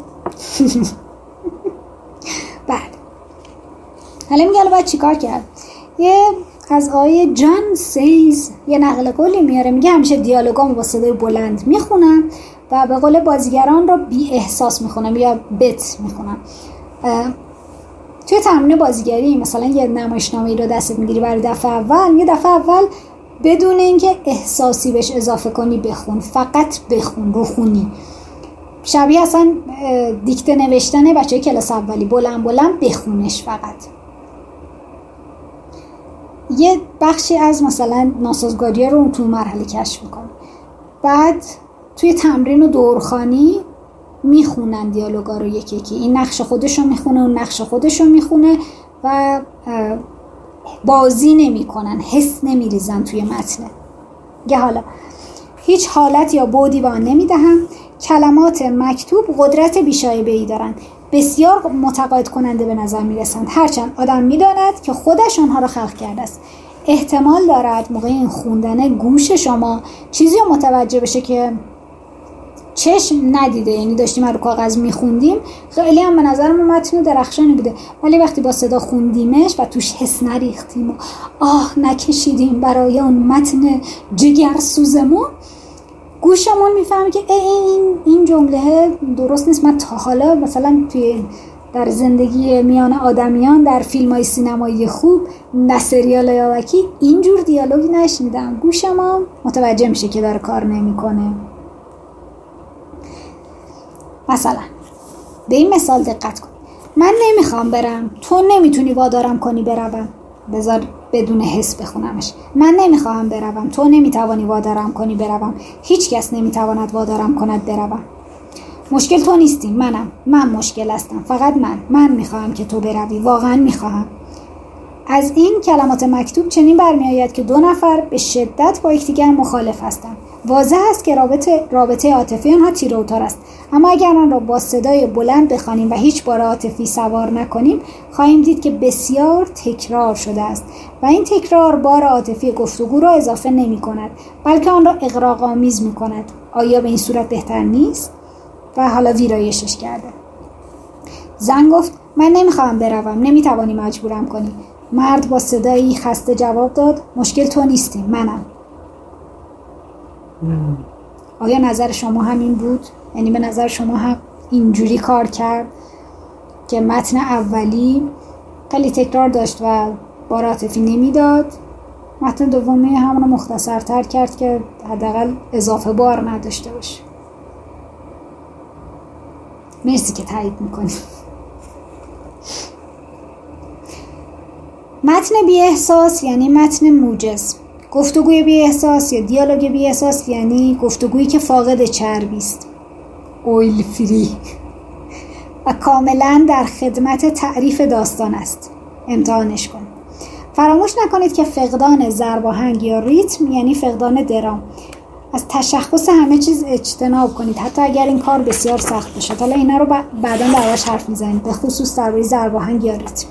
بعد حالا میگه باید چیکار کرد. یه از آیه جان سیز یه نقل قولی میاره، میگه همیشه دیالوگامو با صدای بلند میخونم و به قول بازیگران رو بی احساس میخونم یا بت میخونم. توی تمرین بازیگری مثلا یه نمایشنامه‌ای رو دستت میگیری برای دفعه اول بدون اینکه احساسی بهش اضافه کنی بخون، فقط بخون، روخونی. شبیه اصلا دیکته نوشتن بچه کلاس اولی، بلند بخونش فقط. یه بخشی از مثلا ناسازگاری رو تو مرحله کشف میکنه. بعد توی تمرین و دورخوانی میخونن دیالوگا رو یکی این نقش خودشو میخونه، اون نقش خودشو میخونه و بازی نمی کنن، حس نمی ریزن توی متن. حالا هیچ حالت یا بعدی به آن نمی دهم. کلمات مکتوب قدرت بیشایبه‌ای دارند، بسیار متقاعد کننده به نظر می رسند، هرچند آدم می داند که خودش آنها را خلق کرده است. احتمال دارد موقع این خوندن گوش شما چیزی رو متوجه بشه که چشم ندیده، یعنی داشتیم رو کاغذ میخوندیم خیلی هم به نظرم متن درخشانی بوده، ولی وقتی با صدا خوندیمش و توش حس نریختیم و نکشیدیم برای اون متن جگرسوزمون، گوشمون میفهمه که این جمله درست نیست. من تا حالا مثلا توی در زندگی میان آدمیان در فیلم‌های سینمایی خوب نه سریال یاوکی اینجور دیالوگی نشنیدم. گوشم متوجه میشه که داره کار نمیکنه. مثلا به این مثال دقت کن. من نمیخوام برم، تو نمیتونی وادارم کنی بروم. بذار بدون حس بخونمش. من نمیخوام بروم، تو نمیتوانی وادارم کنی بروم. هیچ کس نمیتواند وادارم کند بروم. مشکل تو نیستی، من مشکل هستم. فقط من میخوام که تو بروی، واقعا میخوام. از این کلمات مکتوب چنین برمی آید که دو نفر به شدت با یکدیگر مخالف هستند. واضح است که رابطه عاطفی آنها تیر و تار است. اما اگر آن را با صدای بلند بخوانیم و هیچ بار عاطفی سوار نکنیم، خواهیم دید که بسیار تکرار شده است و این تکرار بار عاطفی گفتگو را اضافه نمی کند، بلکه آن را اغراق‌آمیز می کند. آیا به این صورت بهتر نیست؟ و حالا ویرایشش کرده. زن گفت من نمیخوام بروم، نمیتوانی مجبورم کنی. مرد با صدایی خسته جواب داد مشکل تو نیستی، منم. آیا نظر شما همین بود؟ یعنی به نظر شما هم اینجوری کار کرد که متن اولی خیلی تکرار داشت و بار عاطفی نمیداد، متن دومی همونو مختصرتر کرد که حداقل اضافه بار نداشته باشه؟ مرسی که تایید میکنی. متن بی احساس یعنی متن موجز. گفتگوی بی احساس یا دیالوگ بی احساس یعنی گفتگویی که فاقد چربی است، اویل فری و کاملا در خدمت تعریف داستان است. امتحانش کن. فراموش نکنید که فقدان ضرباهنگ یا ریتم یعنی فقدان درام. از تشخص همه چیز اجتناب کنید، حتی اگر این کار بسیار سخت باشه. حالا اینا رو بعداً دربارش حرف میزنید، به خصوص درباره ضرباهنگ یا ریتم.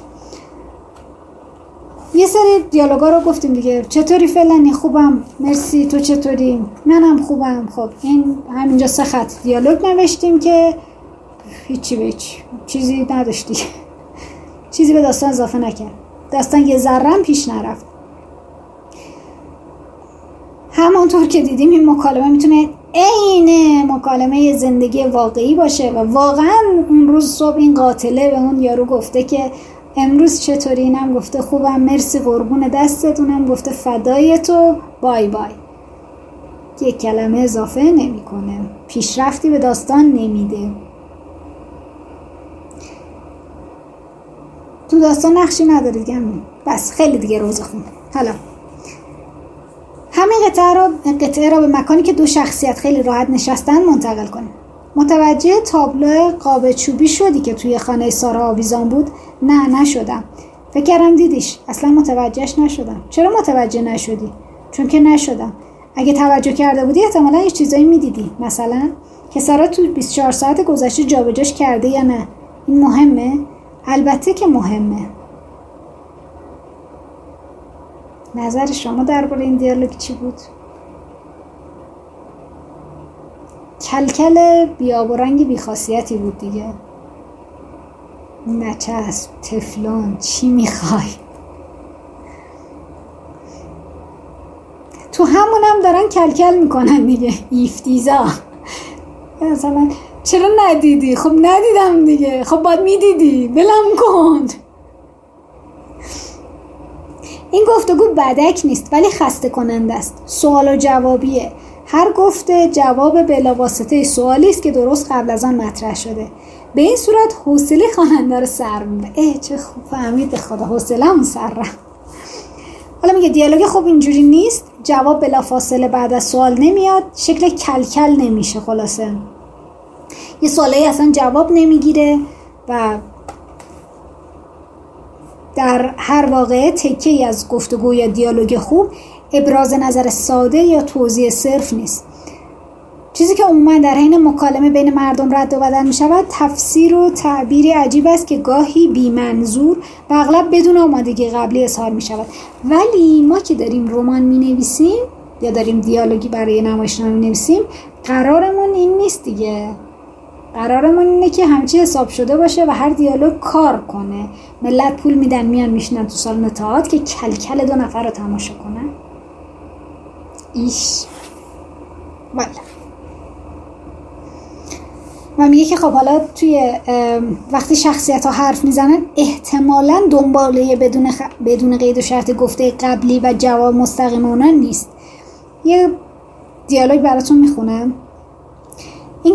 یه سری دیالوگا رو گفتیم دیگه. چطوری فلانی؟ خوبم مرسی، تو چطوری؟ منم خوبم. خب این همینجا 3 خط دیالوگ نوشتیم که هیچی به هیچ چیزی نداشتی. چیزی به داستان اضافه نکرد. داستان یه ذره هم پیش نرفت. همانطور که دیدیم این مکالمه میتونه عین مکالمه زندگی واقعی باشه و واقعا اون روز صبح این قاتله به اون یارو گفته که امروز چطوری؟ اینم گفته خوبم، مرسی، قربون دستت. اونم گفته فدای تو، بای بای. یک کلمه اضافه نمیکنه، پیشرفتی به داستان نمیده. تو داستان نقشی نداره دیگه. بس خیلی دیگه روز خون. حالا همین قطعه را به مکانی که دو شخصیت خیلی راحت نشستن منتقل کنیم. متوجه تابلو قاب چوبی شدی که توی خانه سارا آویزان بود؟ نه نشدم. فکر کردم دیدیش. اصلا متوجهش نشدم. چرا متوجه نشدی؟ چون که نشدم. اگه توجه کرده بودی احتمالاً یه چیزایی میدیدی. مثلا که سارا تو 24 ساعت گذشته جابجاش کرده یا نه. این مهمه؟ البته که مهمه. نظر شما درباره این دیالوگ چی بود؟ کلکل بیاب و رنگ بیخاصیتی بود دیگه. نچسب، تفلون، چی میخوای؟ تو همونم دارن کلکل میکنن دیگه. ایفتیزا. مثلا چرا ندیدی؟ خب ندیدم دیگه. خب باید میدیدی. بلم کن. این گفتگو بدک نیست ولی خسته کننده است. سوال و جوابیه. هر گفته جواب بلاواسطه سوالی است که درست قبل از آن مطرح شده. به این صورت حوصله خواننده رو سر میبره. چه خوب فهمید خدا، حوصله‌مون سر رفت. حالا میگه دیالوگ خوب اینجوری نیست. جواب بلافاصله بعد از سوال نمیاد، شکل کلکل نمیشه. خلاصه یه سوالی اصلا جواب نمیگیره و در هر واقعه تکه‌ای از گفتگو یا دیالوگ خوب ابراز نظر ساده یا توضیح صرف نیست. چیزی که عموما در حین مکالمه بین مردم رد و بدل می شود تفسیر و تعبیری عجیب است که گاهی بی منظور و اغلب بدون آمادگی قبلی اظهار می شود. ولی ما که داریم رمان می نویسیم یا داریم دیالوگی برای نمایشنامه می نویسیم، قرارمون این نیست دیگه. قرارمون اینه که همچی حساب شده باشه و هر دیالوگ کار کنه. ملت پول میدن میان میشنن تو سالن تئاتر که کلکل دو نفر رو تماشا کنن. ایش والا. و میگه که خب حالا توی وقتی شخصیت ها حرف میزنن احتمالاً دنباله بدون قید و شرط گفته قبلی و جواب مستقیم اونا نیست. یه دیالوگ براتون میخونم. این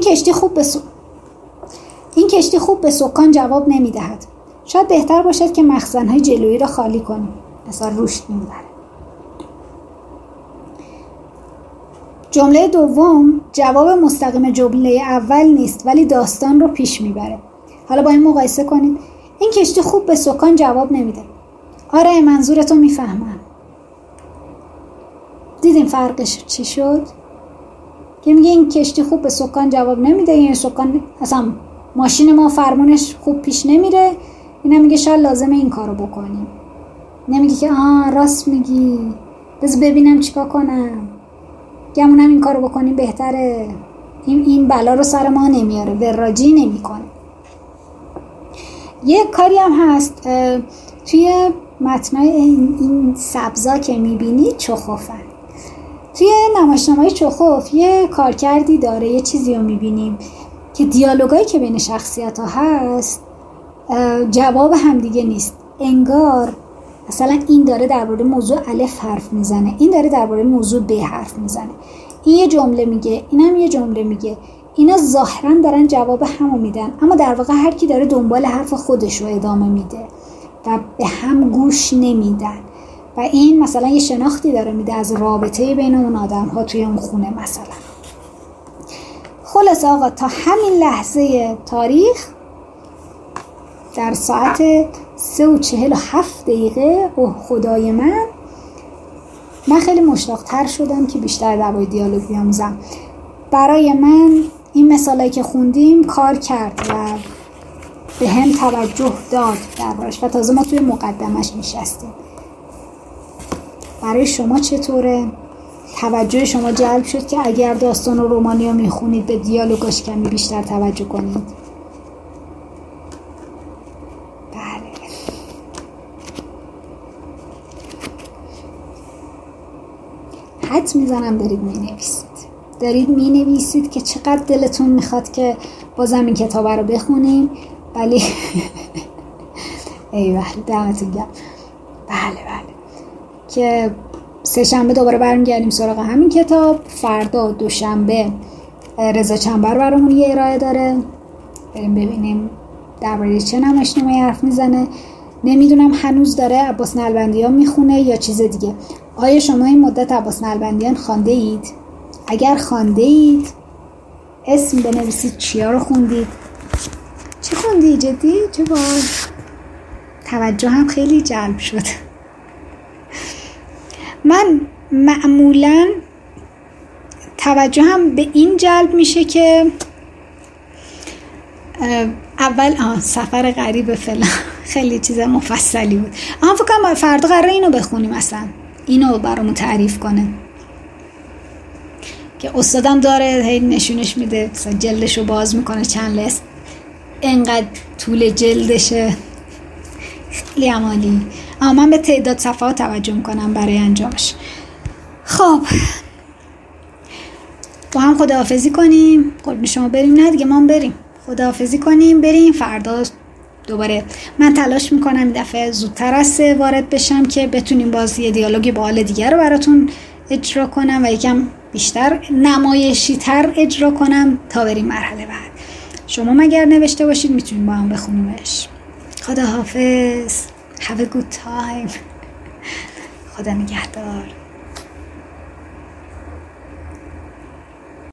کشتی خوب به سکان جواب نمیدهد. شاید بهتر باشد که مخزن‌های جلویی را خالی کنیم. اصلا روش نمیبره. جمله دوم جواب مستقیم جمله اول نیست ولی داستان رو پیش میبره. حالا با این مقایسه کنید. این کشتی خوب به سکان جواب نمیده. آره منظورتو میفهمم. دیدین فرقش چی شد؟ که میگه این کشتی خوب به سکان جواب نمیده. این سکان اصلا ماشین ما فرمونش خوب پیش نمیره. اینم میگه شاید لازمه این کارو بکنیم. نمیگه که راست میگی بذار ببینم چیکار کنم، گمونم این کارو بکنیم بهتره، این بلا رو سر ما نمیاره، وراجی نمیکنه. یه کاری هم هست توی متنای این سبزا که میبینید چخوفن. توی نمایشنامه‌های چخوف یه کارکردی داره، یه چیزی رو میبینیم که دیالوگایی که بین شخصیت ها هست جواب همدیگه نیست. انگار مثلا این داره درباره موضوع الف حرف میزنه، این داره درباره موضوع ب حرف میزنه، این یه جمله میگه، اینم یه جمله میگه. اینا ظاهرا دارن جواب همو میدن اما در واقع هر کی داره دنبال حرف خودش رو ادامه میده و به هم گوش نمیدن و این مثلا یه شناختی داره میده از رابطه بین اون آدم ها توی اون خونه مثلا. خلاص آقا تا همین لحظه تاریخ در ساعت 3:47 اوه خدای من خیلی مشتاق‌تر شدم که بیشتر درباره دیالوگ بیاموزم. برای من این مثالایی که خوندیم کار کرد و به هم توجه داد دربارش و تازه ما توی مقدمش نشستیم. برای شما چطوره؟ توجه شما جلب شد که اگر داستان و رمانیو میخونید به دیالوگاش کمی بیشتر توجه کنید؟ بله. حد میزنم دارید مینویسید که چقدر دلتون میخواد که بازم این کتاب رو بخونیم. ولی ای وحید دمتون گرم. بله که سه شنبه دوباره برمیگردیم سراغ همین کتاب. فردا دوشنبه رضا چنبر برامون یه ارائه داره، بریم ببینیم درباره چه نمایشنامه‌ای حرف میزنه. نمیدونم هنوز داره عباس نلبندیان میخونه یا چیز دیگه. آیا شما این مدت عباس نلبندیان خوانده اید؟ اگر خوانده اید اسم بنویسید چیا رو خوندید. چه خوندی جدی؟ چه باحال. توجه هم خیلی جلب شد. من معمولاً توجه هم به این جلب میشه که اول سفر غریب فلان خیلی چیز مفصلی بود. فکر کنم فردا قراره اینو بخونیم، اصلا اینو برامون تعریف کنه که استادم داره هی نشونش میده، مثلا جلدشو باز میکنه چند لست، انقدر طول جلدشه، خیلی عمالی. اما من به تعداد صفحات توجه میکنم برای انجامش. خب با هم خداحافظی کنیم. قربون شما بریم؟ نه دیگه، ما بریم خداحافظی کنیم بریم. فردا دوباره من تلاش میکنم این دفعه زودتر از 3 وارد بشم که بتونیم باز یه دیالوگ باحال دیگه رو براتون اجرا کنم و یکم بیشتر نمایشی تر اجرا کنم تا بریم مرحله بعد. شما مگر نوشته باشید میتونیم با هم بخونیمش. خداحافظ. Have a good time. خدا نگهدار.